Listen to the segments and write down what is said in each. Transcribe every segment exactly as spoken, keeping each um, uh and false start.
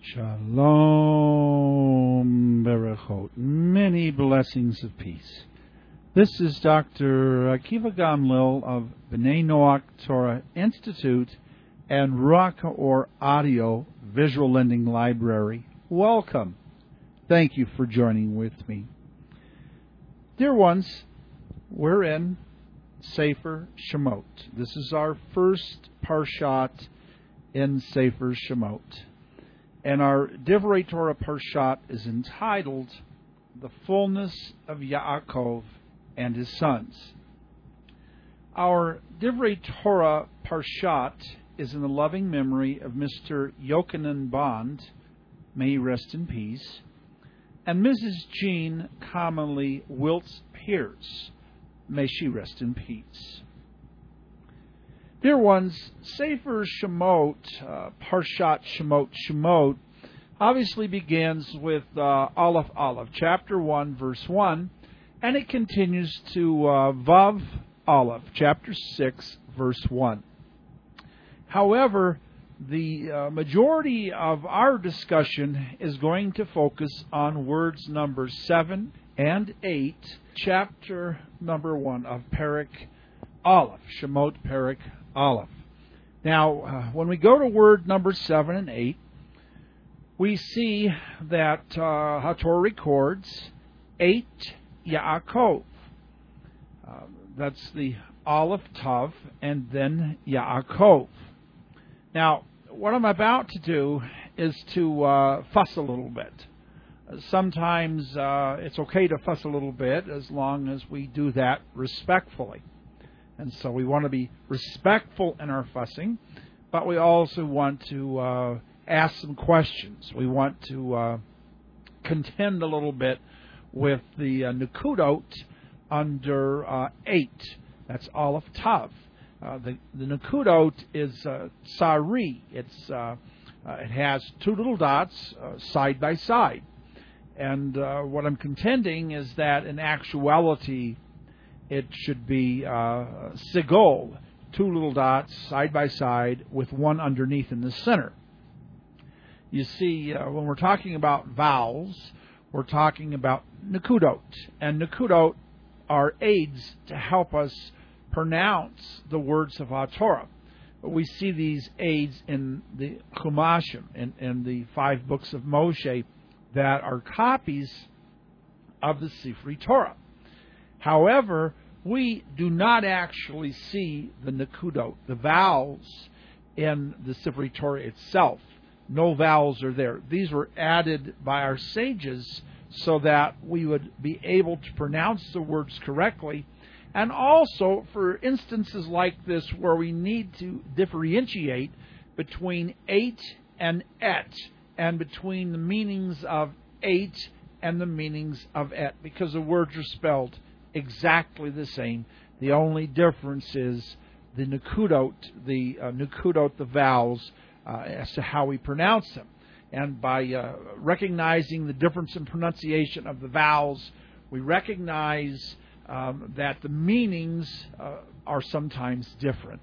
Shalom Berachot. Many blessings of peace. This is Doctor Akiva Gamliel of B'nai Noach Torah Institute and Ruach HaOr Audio Visual Lending Library. Welcome. Thank you for joining with me. Dear ones, we're in Sefer Shemot. This is our first parshat in Sefer Shemot. And our Divrei Torah parshat is entitled The Fullness of Yaakov and His Sons. Our Divrei Torah parshat is in the loving memory of Mister Yochanan Bond, may he rest in peace, and Missus Jean commonly Wiltz Pierce, may she rest in peace. Dear ones, Sefer Shemot, uh, Parshat Shemot, Shemot, obviously begins with uh, Aleph Aleph, chapter one, verse one, and it continues to uh, Vav Aleph, chapter six, verse one. However, the uh, majority of our discussion is going to focus on words number seven and eight, chapter number one of Perek Aleph, Shemot Perek Aleph. Now, uh, when we go to word number seven and eight, we see that uh, HaTorah records eight Yaakov. Uh, that's the Aleph Tav and then Yaakov. Now, what I'm about to do is to uh, fuss a little bit. Sometimes uh, it's okay to fuss a little bit as long as we do that respectfully. And so we want to be respectful in our fussing, but we also want to uh, ask some questions. We want to uh, contend a little bit with the uh, Nekudot under uh, eight. That's Aleph Tav. Uh, the, the Nekudot is uh, Sari. It's uh, uh, it has two little dots uh, side by side. And uh, what I'm contending is that in actuality, it should be uh, Sigol, two little dots side by side with one underneath in the center. You see, uh, when we're talking about vowels, we're talking about Nekudot. And Nekudot are aids to help us pronounce the words of HaTorah. We see these aids in the Chumashim, in, in the five books of Moshe, that are copies of the Sifrei Torah. However, we do not actually see the Nekudot, the vowels, in the Sifrei Torah itself. No vowels are there. These were added by our sages so that we would be able to pronounce the words correctly, and also for instances like this where we need to differentiate between eight and et, and between the meanings of eight and the meanings of et, because the words are spelled exactly the same. The only difference is the Nekudot, the uh, Nekudot, the vowels, uh, as to how we pronounce them. And by uh, recognizing the difference in pronunciation of the vowels, we recognize um, that the meanings uh, are sometimes different.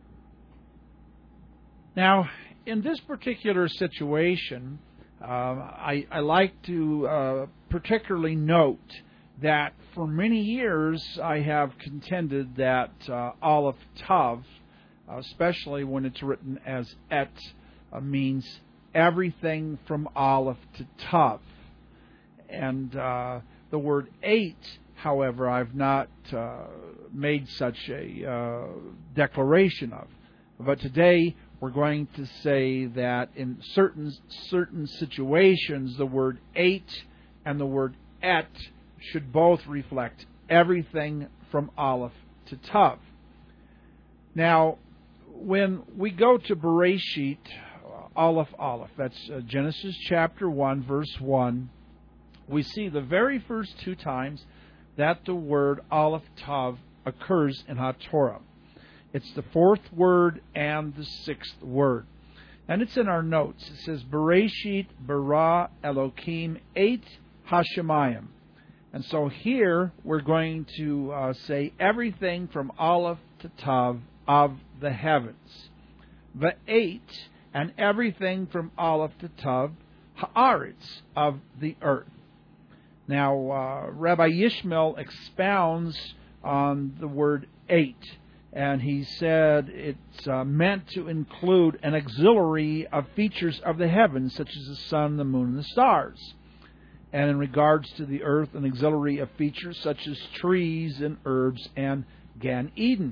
Now, in this particular situation, uh, I, I like to uh, particularly note that for many years I have contended that uh, Aleph Tav, especially when it's written as et, uh, means everything from Aleph to Tav. And uh, the word eight, however, I've not uh, made such a uh, declaration of. But today we're going to say that in certain certain situations, the word eight and the word et should both reflect everything from Aleph to Tav. Now, when we go to Bereshit, Aleph Aleph, that's uh, Genesis chapter one, verse one, we see the very first two times that the word Aleph Tav occurs in HaTorah. It's the fourth word and the sixth word. And it's in our notes. It says, Bereshit bara Elokim et hashemayim. And so here we're going to uh, say everything from Aleph to Tav of the heavens. The eight and everything from Aleph to Tav haaretz, of the earth. Now, uh, Rabbi Yishmael expounds on the word eight, and he said it's uh, meant to include an auxiliary of features of the heavens, such as the sun, the moon, and the stars. And in regards to the earth, an auxiliary of features such as trees and herbs and Gan Eden.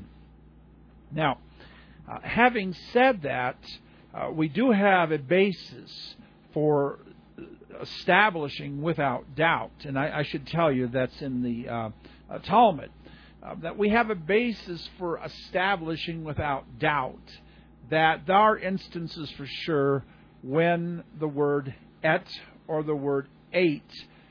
Now, uh, having said that, uh, we do have a basis for establishing without doubt, and I, I should tell you that's in the uh, uh, Talmud, uh, that we have a basis for establishing without doubt that there are instances for sure when the word et or the word eight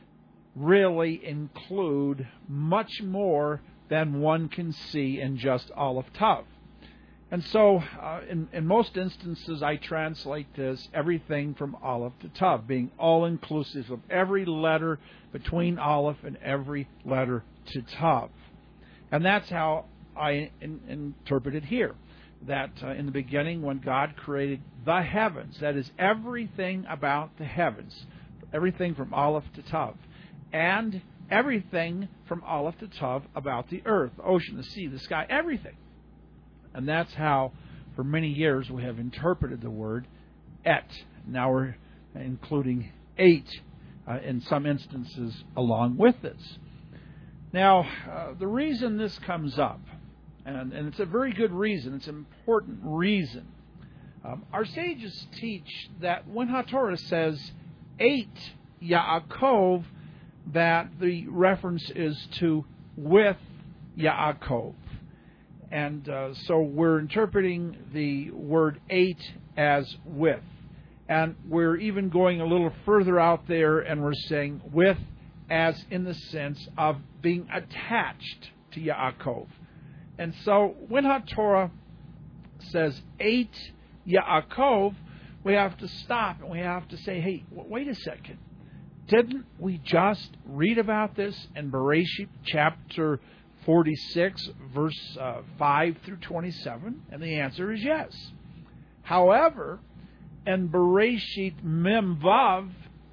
really include much more than one can see in just Aleph Tav. And so, uh, in, in most instances, I translate this everything from Aleph to Tav, being all-inclusive of every letter between Aleph and every letter to Tav. And that's how I in, interpret it here. That uh, in the beginning, when God created the heavens, that is everything about the heavens, everything from Aleph to Tav, and everything from Aleph to Tav about the earth, the ocean, the sea, the sky, everything. And that's how, for many years, we have interpreted the word et. Now we're including eight uh, in some instances along with this. Now, uh, the reason this comes up, and, and it's a very good reason, it's an important reason. Um, our sages teach that when HaTorah says eight Yaakov, that the reference is to with Yaakov. And uh, so we're interpreting the word eight as with. And we're even going a little further out there, and we're saying with as in the sense of being attached to Yaakov. And so when HaTorah says eight Yaakov, we have to stop and we have to say, hey, wait a second. Didn't we just read about this in Bereshit chapter forty-six, verse uh, five through twenty-seven? And the answer is yes. However, in Bereshit Mem Vav,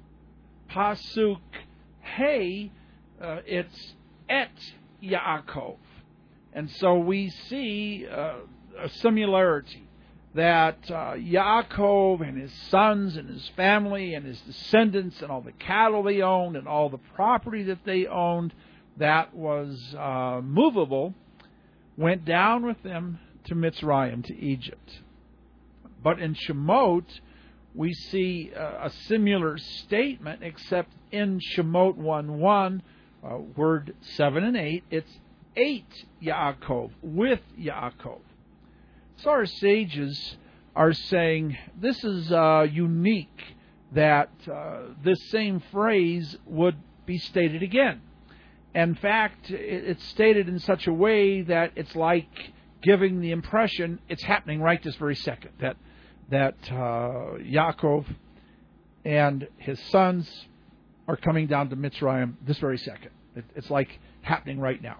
Pasuk Hey, uh, it's Et Yaakov. And so we see uh, a similarity that uh, Yaakov and his sons and his family and his descendants and all the cattle they owned and all the property that they owned that was uh, movable went down with them to Mitzrayim, to Egypt. But in Shemot, we see uh, a similar statement, except in Shemot one one, uh, word seven and eight, it's eight Yaakov, with Yaakov. So our sages are saying this is uh, unique, that uh, this same phrase would be stated again. In fact, it's stated in such a way that it's like giving the impression it's happening right this very second, that that uh, Yaakov and his sons are coming down to Mitzrayim this very second. It, it's like happening right now.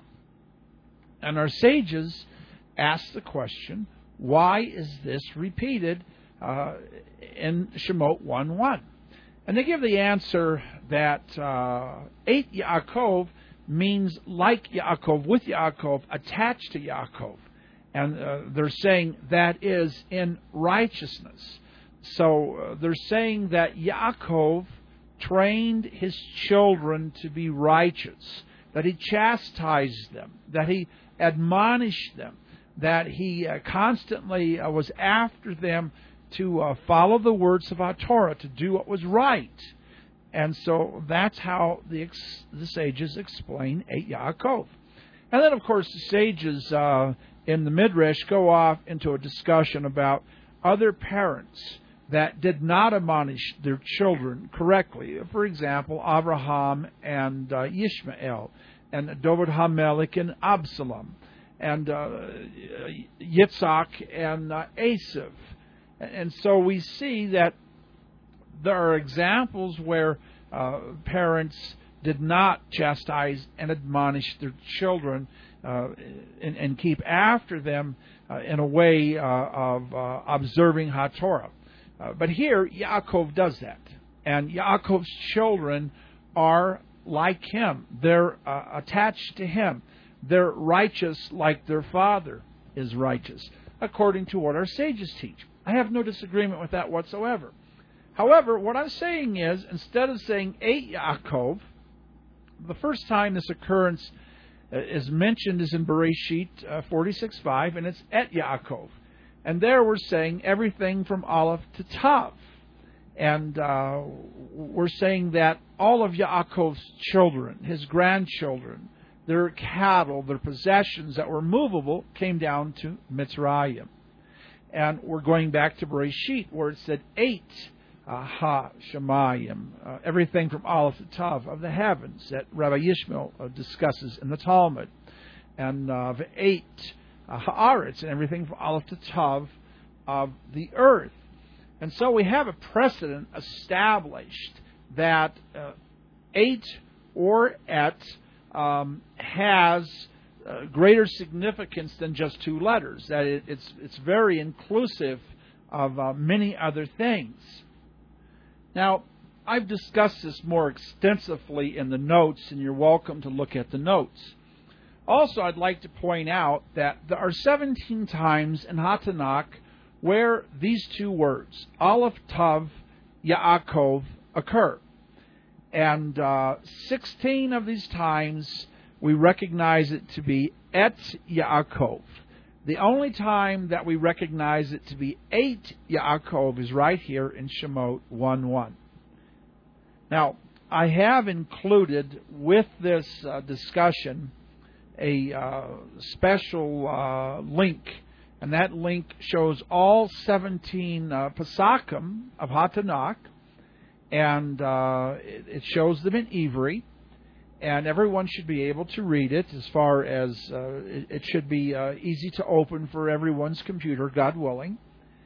And our sages ask the question, why is this repeated uh, in Shemot one one? And they give the answer that uh, eight Yaakov means like Yaakov, with Yaakov, attached to Yaakov. And uh, they're saying that is in righteousness. So uh, they're saying that Yaakov trained his children to be righteous, that he chastised them, that he admonished them, that he uh, constantly uh, was after them to uh, follow the words of our Torah, to do what was right. And so that's how the, ex- the sages explain eight Yaakov. And then, of course, the sages uh, in the Midrash go off into a discussion about other parents that did not admonish their children correctly. For example, Abraham and uh, Ishmael, and David HaMelech and Absalom, and uh, Yitzhak and uh, Esav. And so we see that there are examples where uh, parents did not chastise and admonish their children uh, and, and keep after them uh, in a way uh, of uh, observing HaTorah. Uh, but here, Yaakov does that. And Yaakov's children are like him. They're uh, attached to him. They're righteous like their father is righteous, according to what our sages teach. I have no disagreement with that whatsoever. However, what I'm saying is, instead of saying eight Yaakov, the first time this occurrence is mentioned is in Bereshit uh, forty-six five, and it's et Yaakov. And there we're saying everything from Aleph to Tav. And uh, we're saying that all of Yaakov's children, his grandchildren, their cattle, their possessions that were movable, came down to Mitzrayim. And we're going back to Bereshit, where it said eight uh, Ha Shemayim, uh, everything from Aleph to Tav of the heavens that Rabbi Yishmael uh, discusses in the Talmud, and uh, eight uh, Haaretz, and everything from Aleph to Tav of the earth. And so we have a precedent established that uh, eight or et um, has uh, greater significance than just two letters. That it, it's it's very inclusive of uh, many other things. Now, I've discussed this more extensively in the notes, and you're welcome to look at the notes. Also, I'd like to point out that there are seventeen times in Hatanakh where these two words, Aleph, Tav, Yaakov, occur. And uh, sixteen of these times we recognize it to be et Yaakov. The only time that we recognize it to be eight Yaakov is right here in Shemot one one. Now, I have included with this uh, discussion a uh, special uh, link, and that link shows all seventeen uh, Pesakim of Hatanakh, and uh, it, it shows them in Ivri, and everyone should be able to read it. As far as uh, it, it should be uh, easy to open for everyone's computer, God willing.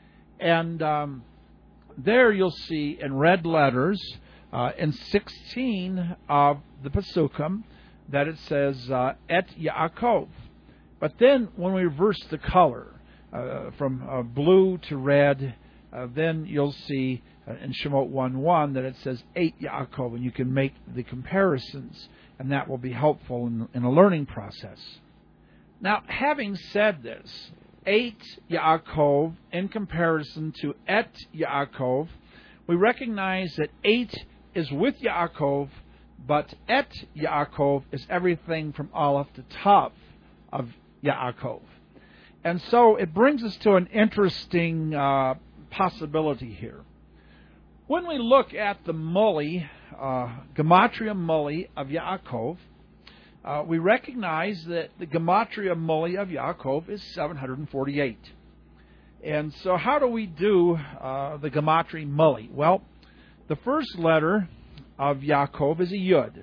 And um, there you'll see in red letters uh, in sixteen of the Pesukim that it says uh, et Yaakov. But then when we reverse the color uh, from uh, blue to red, uh, then you'll see uh, in Shemot one one that it says eight Yaakov, and you can make the comparisons, and that will be helpful in, in a learning process. Now, having said this, eight Yaakov in comparison to et Yaakov, we recognize that eight is with Yaakov, but et Yaakov is everything from Aleph to Tav of Yaakov. And so it brings us to an interesting uh, possibility here. When we look at the Muli, uh, Gematria Muli of Yaakov, uh, we recognize that the Gematria Muli of Yaakov is seven hundred forty-eight. And so how do we do uh, the Gematria Muli? Well, the first letter of Yaakov is a Yud.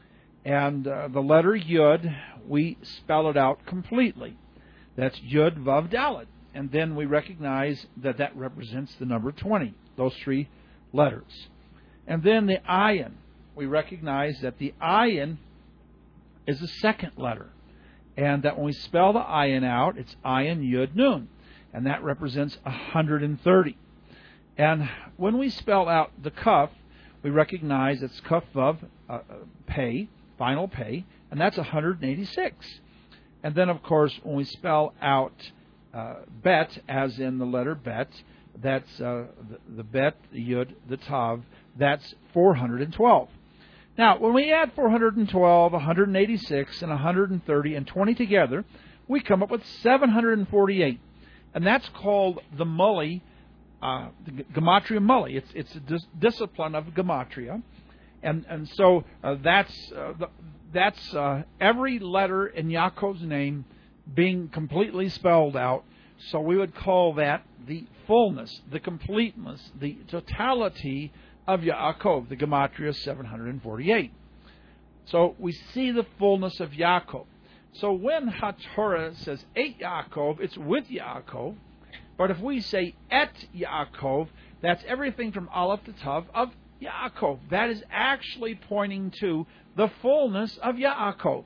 And uh, the letter Yud, we spell it out completely. That's Yud Vav Dalet. And then we recognize that that represents the number twenty, those three letters. And then the Ayin, we recognize that the Ayin is the second letter. And that when we spell the Ayin out, it's Ayin Yud Nun. And that represents one hundred thirty. And when we spell out the Kaf, we recognize it's Kaf Vav uh, Pei, final Pei, and that's one hundred eighty-six. And then, of course, when we spell out uh, Bet, as in the letter Bet, that's uh, the, the Bet, the Yud, the Tav, that's four hundred twelve. Now, when we add four hundred twelve, one hundred eighty-six, and one hundred thirty, and twenty together, we come up with seven hundred forty-eight. And that's called the Muli, uh, the Gematria Muli. It's, it's a dis- discipline of Gematria. And and so uh, that's uh, the, that's uh, every letter in Yaakov's name being completely spelled out. So we would call that the fullness, the completeness, the totality of Yaakov, the Gematria seven hundred forty-eight. So we see the fullness of Yaakov. So when HaTorah says eight Yaakov, it's with Yaakov. But if we say et Yaakov, that's everything from Aleph to Tav of Yaakov. That is actually pointing to the fullness of Yaakov.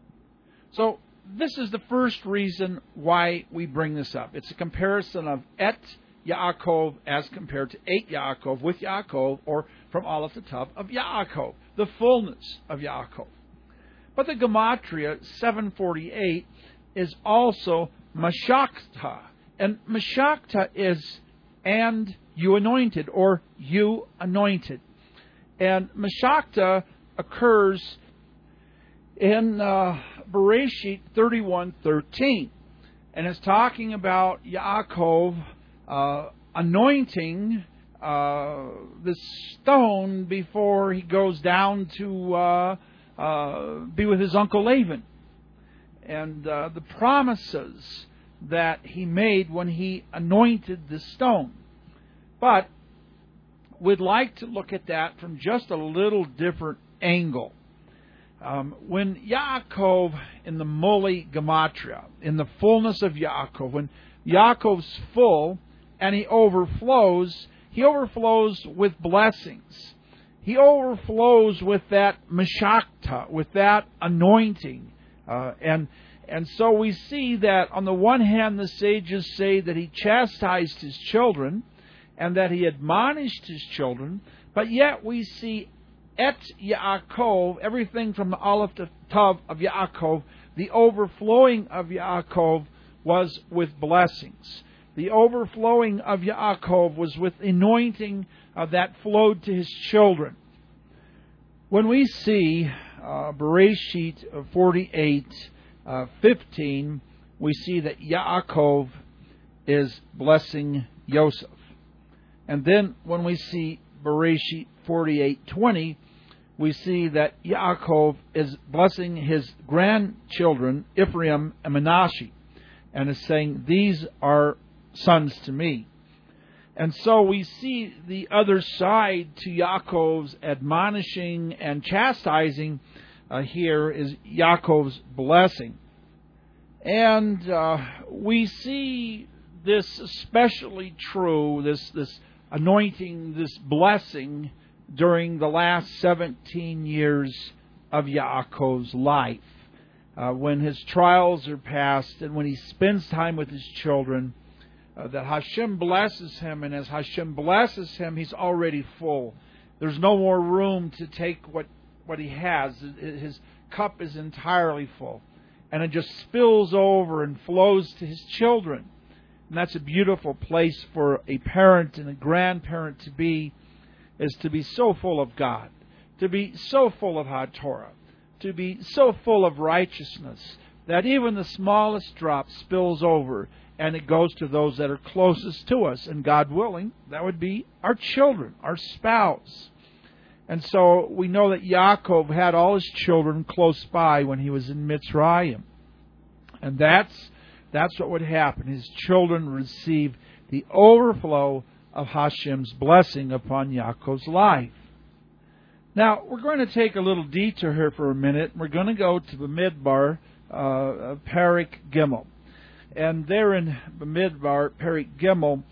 So this is the first reason why we bring this up. It's a comparison of et Yaakov as compared to eight Yaakov with Yaakov, or from Aleph to Tav of Yaakov, the fullness of Yaakov. But the Gematria seven forty-eight is also Mashakta, and Mashakta is and you anointed, or you anointed. And Mashakta occurs in uh, Bereshit thirty-one thirteen, and it's talking about Yaakov uh, anointing uh, the stone before he goes down to uh, uh, be with his uncle Laban, and uh, the promises that he made when he anointed the stone. But we'd like to look at that from just a little different angle. Um, when Yaakov, in the Moli Gematria, in the fullness of Yaakov, when Yaakov's full and he overflows, he overflows with blessings. He overflows with that Mashakta, with that anointing. Uh, and and so we see that on the one hand, the sages say that he chastised his children and that he admonished his children, but yet we see Et Yaakov, everything from the Aleph to Tav of Yaakov, the overflowing of Yaakov was with blessings. The overflowing of Yaakov was with anointing uh, that flowed to his children. When we see uh, Bereshit forty-eight, uh, fifteen, we see that Yaakov is blessing Yosef. And then when we see Bereshit forty-eight twenty, we see that Yaakov is blessing his grandchildren, Ephraim and Manasseh, and is saying, these are sons to me. And so we see the other side to Yaakov's admonishing and chastising uh, here is Yaakov's blessing. And uh, we see this especially true, this, this anointing, this blessing, during the last seventeen years of Yaakov's life. Uh, when his trials are past and when he spends time with his children, uh, that Hashem blesses him, and as Hashem blesses him, he's already full. There's no more room to take what, what he has. His cup is entirely full. And it just spills over and flows to his children. And that's a beautiful place for a parent and a grandparent to be, is to be so full of God, to be so full of HaTorah, to be so full of righteousness that even the smallest drop spills over and it goes to those that are closest to us. And God willing, that would be our children, our spouse. And so we know that Yaakov had all his children close by when he was in Mitzrayim. And that's, that's what would happen. His children received the overflow of Hashem's blessing upon Yaakov's life. Now, we're going to take a little detour here for a minute. We're going to go to Bamidbar, uh, Perek Gimel. And there in Bamidbar, Perek Gimel,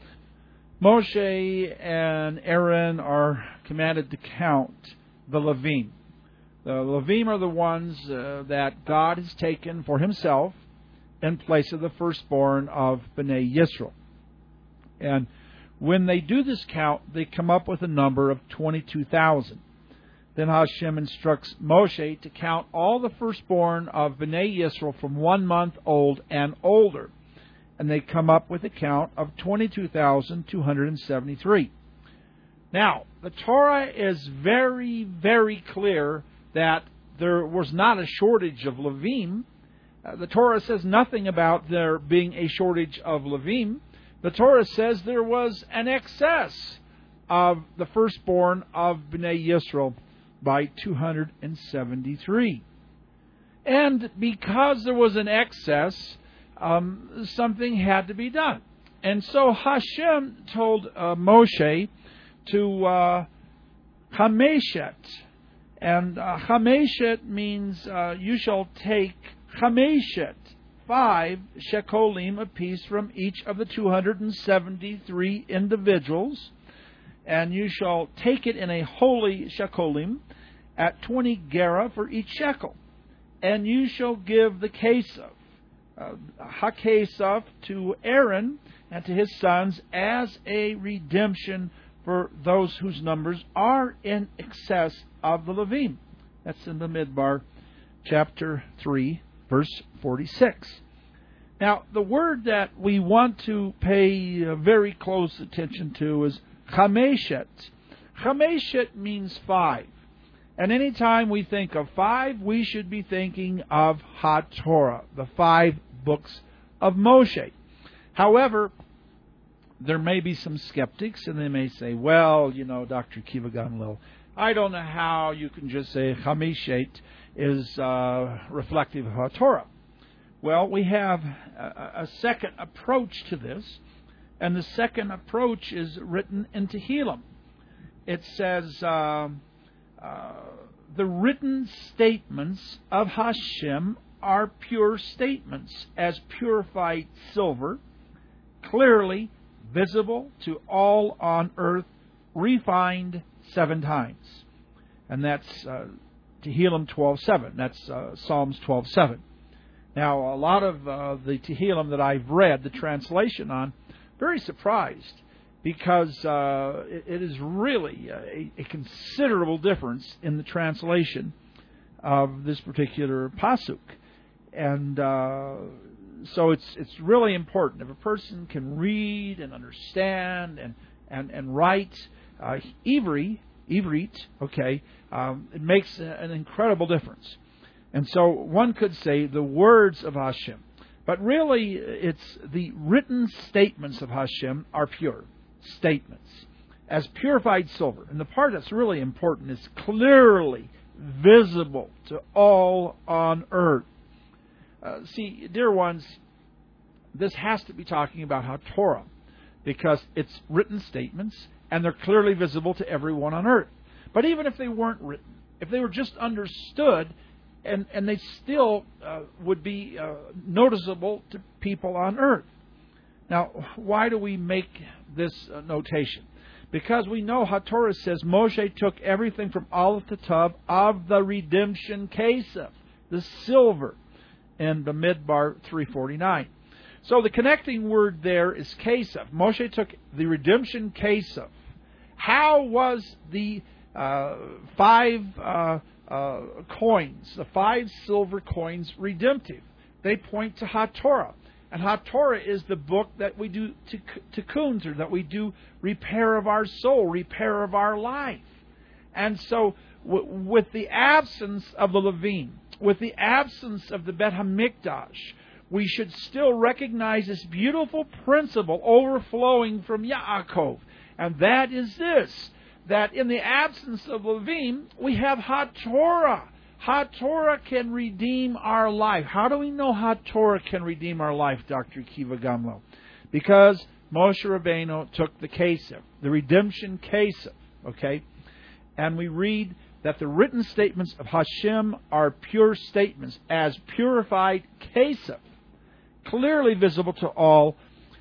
Moshe and Aaron are commanded to count the Levim. The Levim are the ones uh, that God has taken for himself in place of the firstborn of Bnei Yisrael. And when they do this count, they come up with a number of twenty-two thousand. Then Hashem instructs Moshe to count all the firstborn of Bnei Yisrael from one month old and older. And they come up with a count of twenty-two thousand two hundred seventy-three. Now, the Torah is very, very clear that there was not a shortage of Levim. Uh, the Torah says nothing about there being a shortage of Levim. The Torah says there was an excess of the firstborn of Bnei Yisrael by two hundred seventy-three. And because there was an excess, um, something had to be done. And so Hashem told uh, Moshe to uh, Chameshet. And uh, Chameshet means uh, you shall take Chameshet, five shekolim apiece from each of the two hundred seventy-three individuals, and you shall take it in a holy shekolim at twenty gera for each shekel, and you shall give the kesef, uh, hakesef, to Aaron, and to his sons as a redemption for those whose numbers are in excess of the Levim. That's in Bamidbar, chapter three, verse forty-six. Now, the word that we want to pay uh, very close attention to is Chameshet. Chameshet means five. And any time we think of five, we should be thinking of HaTorah, the five books of Moshe. However, there may be some skeptics, and they may say, well, you know, Doctor Akiva Gamliel, I don't know how you can just say Chameshet is uh, reflective of HaTorah. Well, we have a, a second approach to this, and the second approach is written in Tehillim. It says, uh, uh, the written statements of Hashem are pure statements, as purified silver, clearly visible to all on earth, refined seven times. And that's uh, Tehillim twelve seven. That's uh, Psalms twelve seven. Now, a lot of uh, the Tehillim that I've read, the translation on, very surprised, because uh, it, it is really a, a considerable difference in the translation of this particular pasuk. And uh, so it's it's really important. If a person can read and understand and, and, and write uh, Ivri, Ivrit, okay, um, it makes an incredible difference. And so one could say the words of Hashem. But really, it's the written statements of Hashem are pure statements, as purified silver. And the part that's really important is clearly visible to all on earth. Uh, see, dear ones, this has to be talking about HaTorah, because it's written statements, and they're clearly visible to everyone on earth. But even if they weren't written, if they were just understood, and, and they still uh, would be uh, noticeable to people on earth. Now, why do we make this uh, notation? Because we know HaTorah says Moshe took everything from Aleph to Tav of the redemption Kesef, the silver, in Bamidbar three forty-nine. So the connecting word there is Kesef. Moshe took the redemption Kesef. How was the uh, five uh, uh, coins, the five silver coins, redemptive? They point to HaTorah. And HaTorah is the book that we do tikkuns, or that we do repair of our soul, repair of our life. And so, w- with the absence of the Levim, with the absence of the Bet HaMikdash, we should still recognize this beautiful principle overflowing from Yaakov. And that is this, that in the absence of Levim, we have HaTorah. HaTorah can redeem our life. How do we know HaTorah can redeem our life, Doctor Akiva Gamliel? Because Moshe Rabbeinu took the Kesef, the redemption Kesef, okay? And we read that the written statements of Hashem are pure statements, as purified Kesef, clearly visible to all.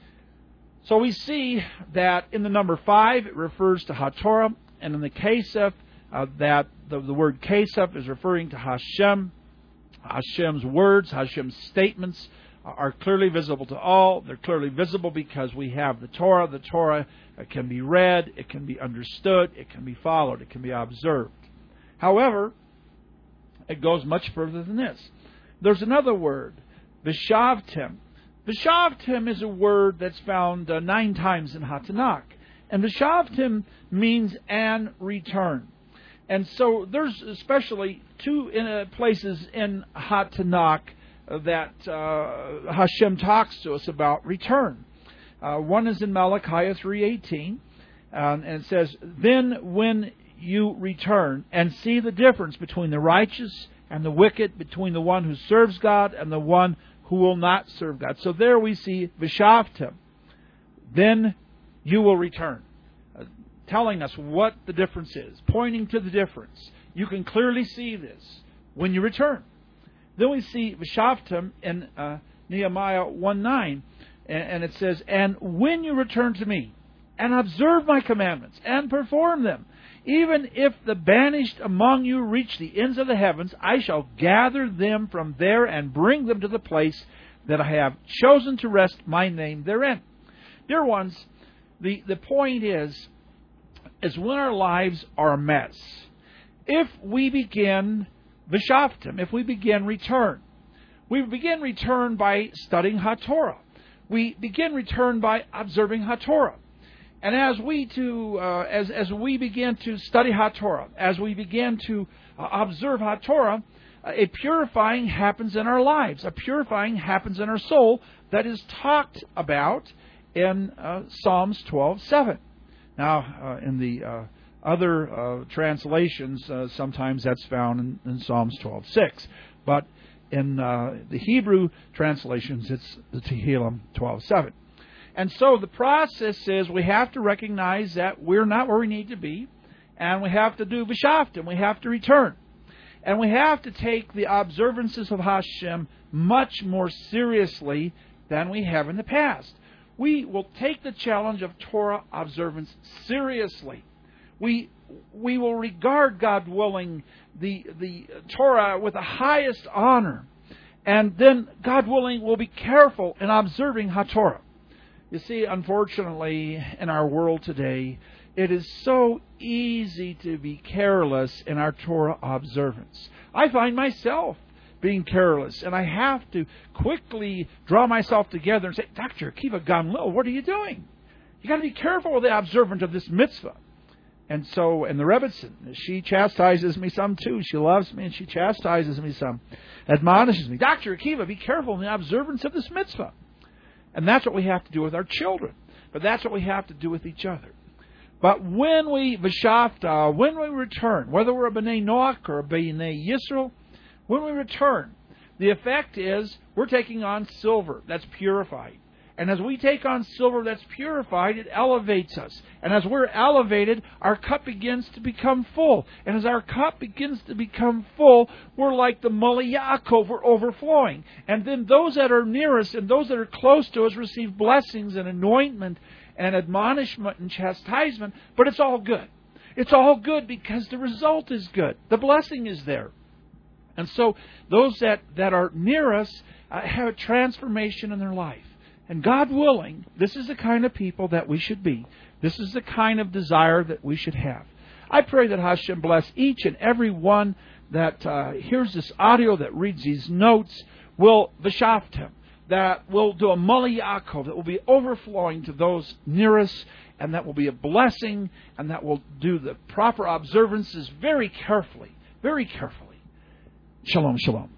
So we see that in the number five, it refers to HaTorah, and in the Kesef, uh, that the, the word Kesef is referring to Hashem. Hashem's words, Hashem's statements are clearly visible to all. They're clearly visible because we have the Torah. The Torah can be read, it can be understood, it can be followed, it can be observed. However, it goes much further than this. There's another word, Vishavtim. Vishavtim is a word that's found uh, nine times in HaTanakh. And Vishavtim means and return. And so there's especially two in, uh, places in HaTanakh that uh, Hashem talks to us about return. Uh, one is in Malachi three eighteen, um, and it says, "Then when you return and see the difference between the righteous and the wicked, between the one who serves God and the one who will not serve God." So there we see Vishavtim. Then you will return. Uh, telling us what the difference is, pointing to the difference. You can clearly see this when you return. Then we see Vishavtim in uh, Nehemiah one nine, and, and it says, "And when you return to me, and observe my commandments, and perform them, even if the banished among you reach the ends of the heavens, I shall gather them from there and bring them to the place that I have chosen to rest my name therein." Dear ones, the, the point is, is when our lives are a mess, if we begin V'shaftim, if we begin return, we begin return by studying HaTorah. We begin return by observing HaTorah. And as we to uh, as as we begin to study HaTorah, as we begin to uh, observe HaTorah, uh, a purifying happens in our lives. A purifying happens in our soul that is talked about in uh, Psalms twelve seven. Now, uh, in the uh, other uh, translations, uh, sometimes that's found in, in Psalms twelve six, but in uh, the Hebrew translations, it's the Tehillim twelve seven. And so the process is we have to recognize that we're not where we need to be, and we have to do V'shaftim, we have to return. And we have to take the observances of Hashem much more seriously than we have in the past. We will take the challenge of Torah observance seriously. We we will regard, God willing, the, the Torah with the highest honor. And then, God willing, we'll be careful in observing HaTorah. You see, unfortunately, in our world today, it is so easy to be careless in our Torah observance. I find myself being careless, and I have to quickly draw myself together and say, Doctor Akiva Gamliel, what are you doing? You got to be careful with the observance of this mitzvah. And so, and the Rebbetzin, she chastises me some too. She loves me and she chastises me some, admonishes me. Doctor Akiva, be careful in the observance of this mitzvah. And that's what we have to do with our children. But that's what we have to do with each other. But when we v'shafta, when we return, whether we're a B'nai Noach or a B'nai Yisrael, when we return, the effect is we're taking on silver that's purified. And as we take on silver that's purified, it elevates us. And as we're elevated, our cup begins to become full. And as our cup begins to become full, we're like the Mulei Yaakov, we're overflowing. And then those that are near us and those that are close to us receive blessings and anointment and admonishment and chastisement. But it's all good. It's all good because the result is good. The blessing is there. And so those that, that are near us uh, have a transformation in their life. And God willing, this is the kind of people that we should be. This is the kind of desire that we should have. I pray that Hashem bless each and every one that uh, hears this audio, that reads these notes, will v'shaftim, that will do a Mulei Yaakov, that will be overflowing to those near us, and that will be a blessing, and that will do the proper observances very carefully, very carefully. Shalom, shalom.